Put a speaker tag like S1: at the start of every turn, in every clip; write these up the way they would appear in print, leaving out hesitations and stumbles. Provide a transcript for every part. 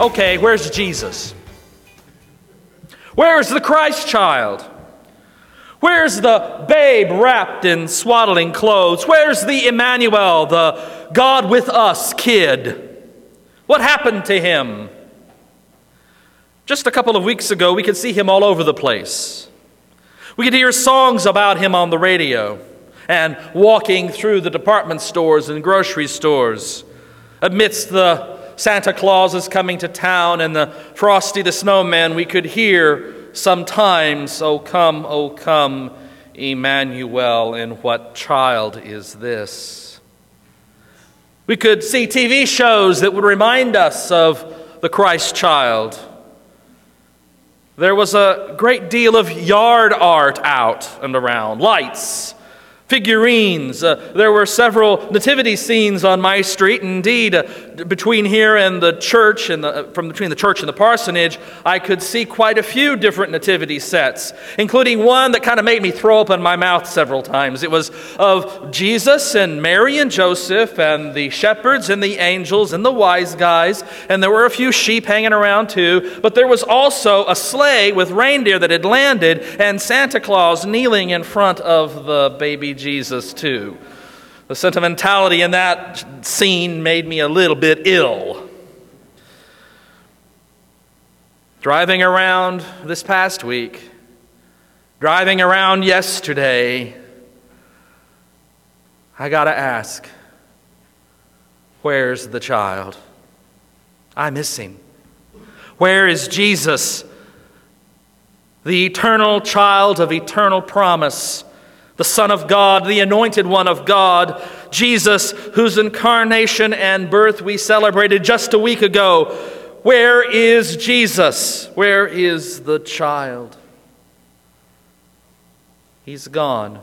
S1: Okay, where's Jesus? Where's the Christ child? Where's the babe wrapped in swaddling clothes? Where's the Emmanuel, the God with us kid? What happened to him? Just a couple of weeks ago, we could see him all over the place. We could hear songs about him on the radio and walking through the department stores and grocery stores amidst the Santa Claus is coming to town and the Frosty the Snowman. We could hear sometimes, O come, Emmanuel, and what child is this? We could see TV shows that would remind us of the Christ child. There was a great deal of yard art out and around, lights, figurines. There were several nativity scenes on my street. Indeed, between here and the church, between the church and the parsonage, I could see quite a few different nativity sets, including one that kind of made me throw up in my mouth several times. It was of Jesus and Mary and Joseph and the shepherds and the angels and the wise guys, and there were a few sheep hanging around too, but there was also a sleigh with reindeer that had landed and Santa Claus kneeling in front of the baby Jesus too. The sentimentality in that scene made me a little bit ill. Driving around this past week, driving around yesterday, I gotta ask, where's the child? I miss him. Where is Jesus, the eternal child of eternal promise, the Son of God, the anointed one of God, Jesus, whose incarnation and birth we celebrated just a week ago? Where is Jesus? Where is the child? He's gone.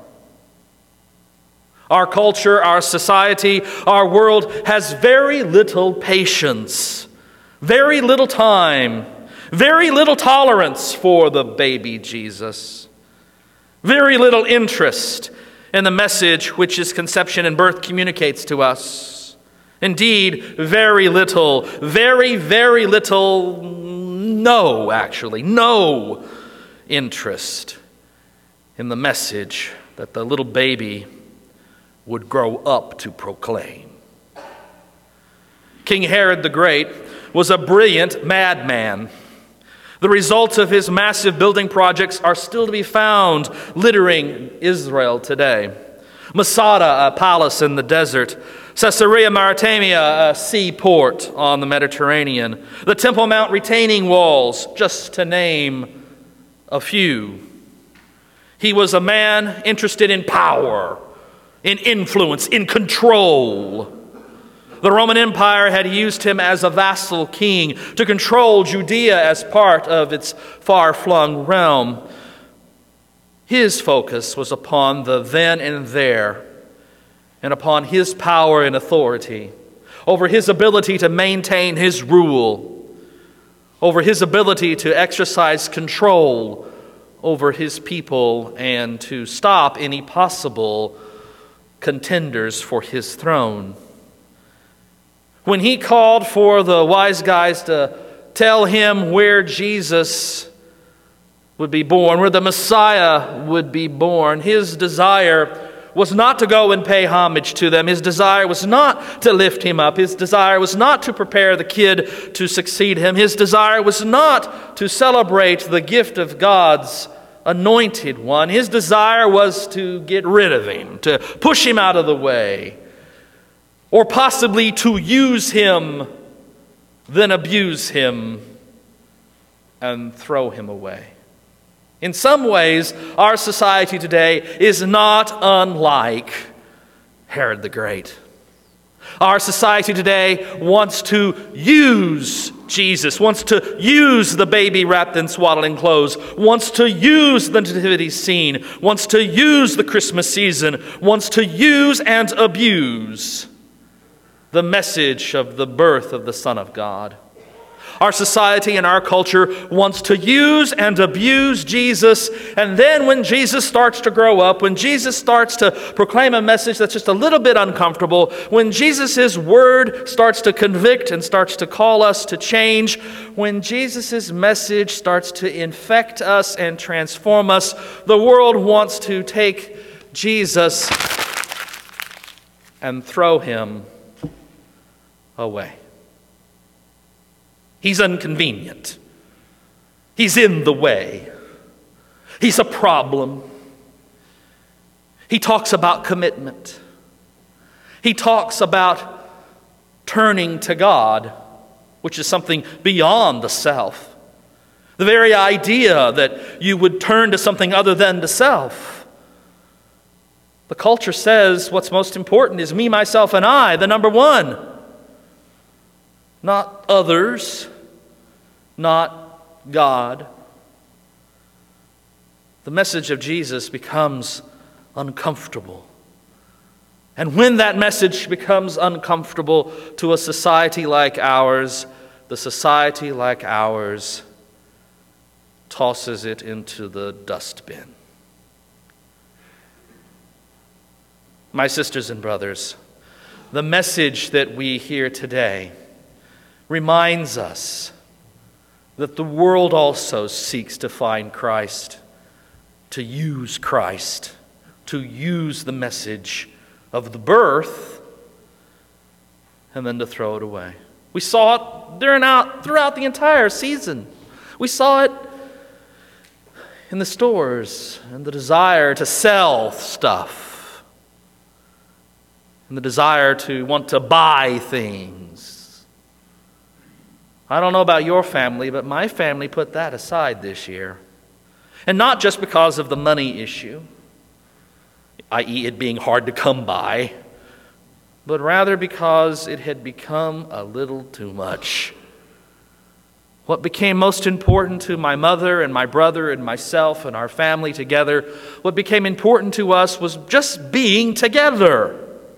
S1: Our culture, our society, our world has very little patience, very little time, very little tolerance for the baby Jesus. Very little interest in the message which his conception and birth communicates to us. Indeed, very little, very, very little, no interest in the message that the little baby would grow up to proclaim. King Herod the Great was a brilliant madman. The results of his massive building projects are still to be found littering Israel today. Masada, a palace in the desert. Caesarea Maritimia, a seaport on the Mediterranean. The Temple Mount retaining walls, just to name a few. He was a man interested in power, in influence, in control. The Roman Empire had used him as a vassal king to control Judea as part of its far-flung realm. His focus was upon the then and there, and upon his power and authority, over his ability to maintain his rule, over his ability to exercise control over his people, and to stop any possible contenders for his throne. When he called for the wise guys to tell him where Jesus would be born, where the Messiah would be born, his desire was not to go and pay homage to them. His desire was not to lift him up. His desire was not to prepare the kid to succeed him. His desire was not to celebrate the gift of God's anointed one. His desire was to get rid of him, to push him out of the way, or possibly to use him, then abuse him, and throw him away. In some ways, our society today is not unlike Herod the Great. Our society today wants to use Jesus, wants to use the baby wrapped in swaddling clothes, wants to use the nativity scene, wants to use the Christmas season, wants to use and abuse the message of the birth of the Son of God. Our society and our culture wants to use and abuse Jesus. And then when Jesus starts to grow up, when Jesus starts to proclaim a message that's just a little bit uncomfortable, when Jesus' word starts to convict and starts to call us to change, when Jesus' message starts to infect us and transform us, the world wants to take Jesus and throw him away. He's inconvenient. He's in the way. He's a problem. He talks about commitment. He talks about turning to God, which is something beyond the self. The very idea that you would turn to something other than the self. The culture says what's most important is me, myself, and I, the number one. Not others, not God. The message of Jesus becomes uncomfortable. And when that message becomes uncomfortable to a society like ours, the society like ours tosses it into the dustbin. My sisters and brothers, the message that we hear today reminds us that the world also seeks to find Christ, to use the message of the birth, and then to throw it away. We saw it throughout the entire season. We saw it in the stores, and the desire to sell stuff, and the desire to want to buy things. I don't know about your family, but my family put that aside this year. And not just because of the money issue, i.e. it being hard to come by, but rather because it had become a little too much. What became most important to my mother and my brother and myself and our family together, what became important to us was just being together.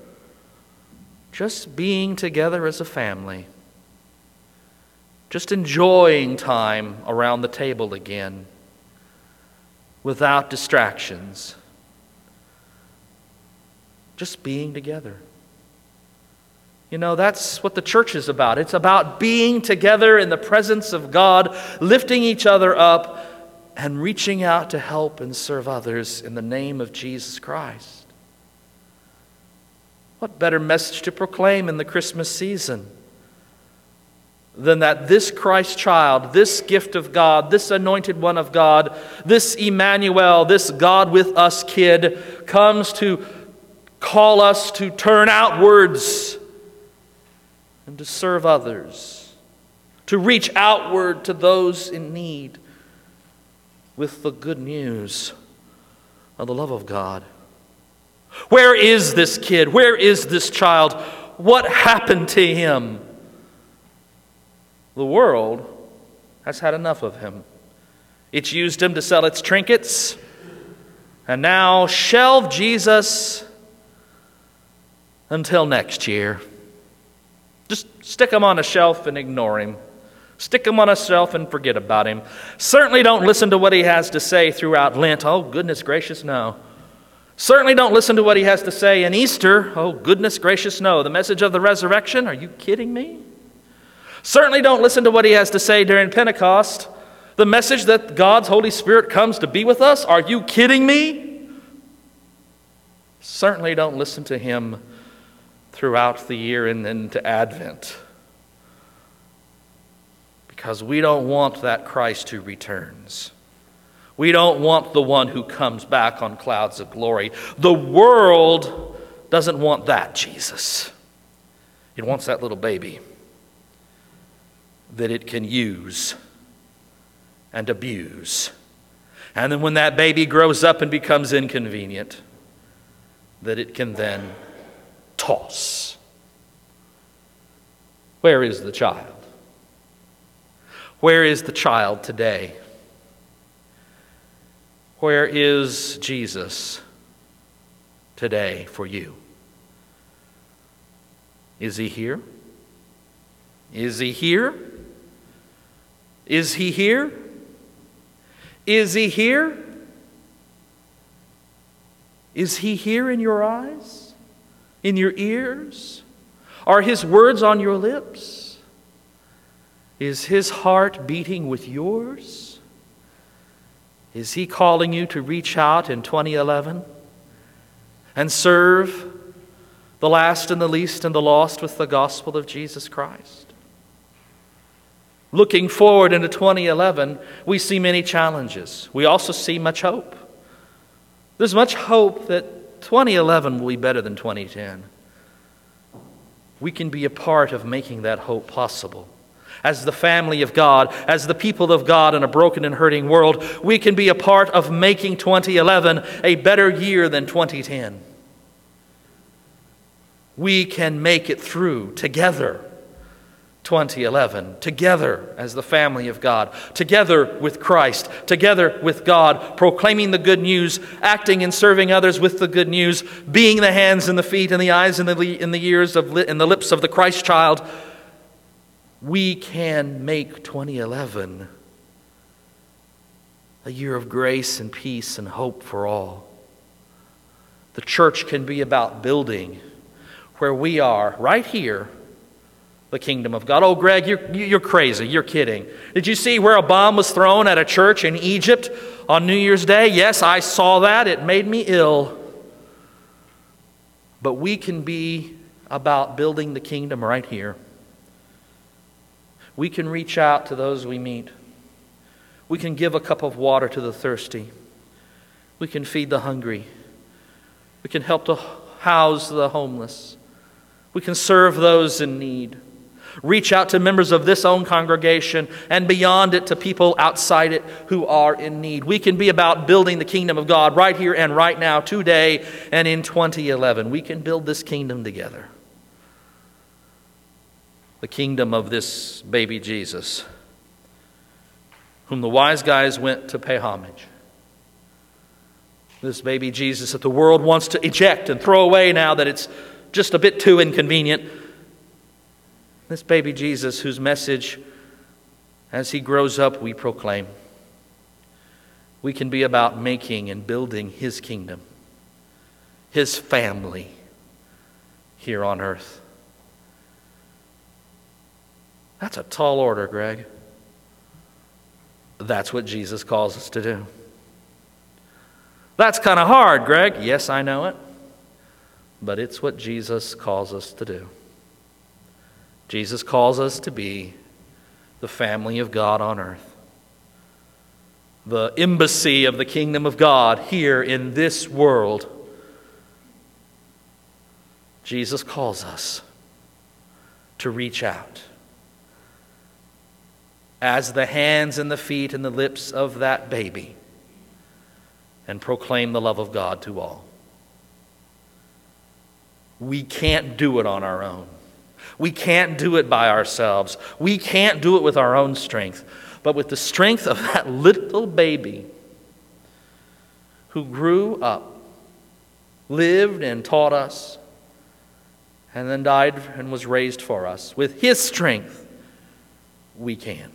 S1: Just being together as a family. Just enjoying time around the table again, without distractions. Just being together. You know, that's what the church is about. It's about being together in the presence of God, lifting each other up, and reaching out to help and serve others in the name of Jesus Christ. What better message to proclaim in the Christmas season than that this Christ child, this gift of God, this anointed one of God, this Emmanuel, this God with us kid, comes to call us to turn outwards and to serve others, to reach outward to those in need with the good news of the love of God. Where is this kid? Where is this child? What happened to him? The world has had enough of him. It's used him to sell its trinkets, and now shelve Jesus until next year. Just stick him on a shelf and ignore him. Stick him on a shelf and forget about him. Certainly don't listen to what he has to say throughout Lent. Oh, goodness gracious, no. Certainly don't listen to what he has to say in Easter. Oh, goodness gracious, no. The message of the resurrection? Are you kidding me? Certainly don't listen to what he has to say during Pentecost. The message that God's Holy Spirit comes to be with us? Are you kidding me? Certainly don't listen to him throughout the year and into Advent. Because we don't want that Christ who returns. We don't want the one who comes back on clouds of glory. The world doesn't want that Jesus. It wants that little baby that it can use and abuse. And then when that baby grows up and becomes inconvenient, that it can then toss. Where is the child? Where is the child today? Where is Jesus today for you? Is he here? Is he here? Is he here? Is he here? Is he here in your eyes? In your ears? Are his words on your lips? Is his heart beating with yours? Is he calling you to reach out in 2011 and serve the last and the least and the lost with the gospel of Jesus Christ? Looking forward into 2011, we see many challenges. We also see much hope. There's much hope that 2011 will be better than 2010. We can be a part of making that hope possible. As the family of God, as the people of God in a broken and hurting world, we can be a part of making 2011 a better year than 2010. We can make it through together 2011, together as the family of God, together with Christ, together with God, proclaiming the good news, acting and serving others with the good news, being the hands and the feet and the eyes and the ears and the lips of the Christ child. We can make 2011 a year of grace and peace and hope for all. The church can be about building where we are, right here, the kingdom of God. Oh, Greg, you're crazy. You're kidding. Did you see where a bomb was thrown at a church in Egypt on New Year's Day? Yes, I saw that. It made me ill. But we can be about building the kingdom right here. We can reach out to those we meet. We can give a cup of water to the thirsty. We can feed the hungry. We can help to house the homeless. We can serve those in need. Reach out to members of this own congregation and beyond it to people outside it who are in need. We can be about building the kingdom of God right here and right now, today and in 2011. We can build this kingdom together. The kingdom of this baby Jesus, whom the wise guys went to pay homage. This baby Jesus that the world wants to eject and throw away now that it's just a bit too inconvenient. This baby Jesus whose message, as he grows up, we proclaim. We can be about making and building his kingdom, his family here on earth. That's a tall order, Greg. That's what Jesus calls us to do. That's kind of hard, Greg. Yes, I know it. But it's what Jesus calls us to do. Jesus calls us to be the family of God on earth. The embassy of the kingdom of God here in this world. Jesus calls us to reach out as the hands and the feet and the lips of that baby and proclaim the love of God to all. We can't do it on our own. We can't do it by ourselves. We can't do it with our own strength. But with the strength of that little baby who grew up, lived and taught us, and then died and was raised for us, with his strength, we can.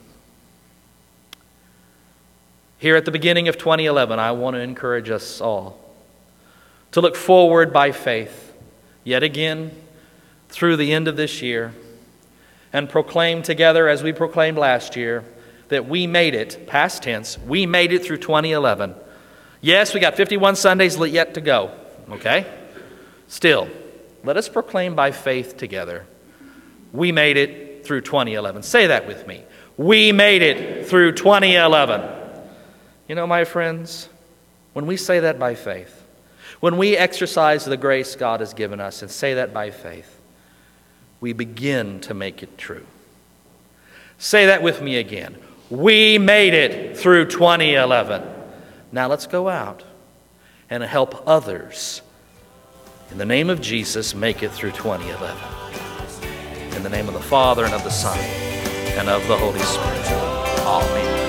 S1: Here at the beginning of 2011, I want to encourage us all to look forward by faith, yet again, through the end of this year, and proclaim together, as we proclaimed last year, that we made it, past tense, we made it through 2011. Yes, we got 51 Sundays yet to go, okay? Still, let us proclaim by faith together, we made it through 2011. Say that with me. We made it through 2011. You know, my friends, when we say that by faith, when we exercise the grace God has given us and say that by faith, we begin to make it true. Say that with me again. We made it through 2011. Now let's go out and help others, in the name of Jesus, make it through 2011. In the name of the Father, and of the Son, and of the Holy Spirit. Amen.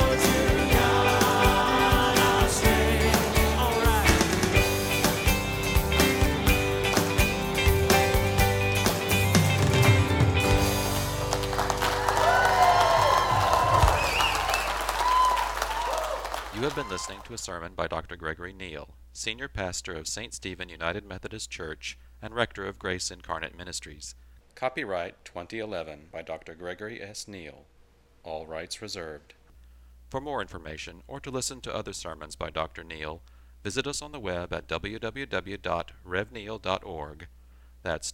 S2: You have been listening to a sermon by Dr. Gregory Neal, Senior Pastor of St. Stephen United Methodist Church and Rector of Grace Incarnate Ministries. Copyright 2011 by Dr. Gregory S. Neal. All rights reserved. For more information or to listen to other sermons by Dr. Neal, visit us on the web at www.revneal.org. That's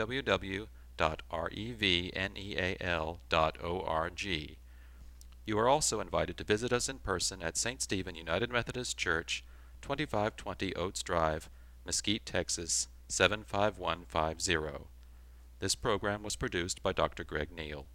S2: www.revneal.org. You are also invited to visit us in person at St. Stephen United Methodist Church, 2520 Oates Drive, Mesquite, Texas, 75150. This program was produced by Dr. Greg Neal.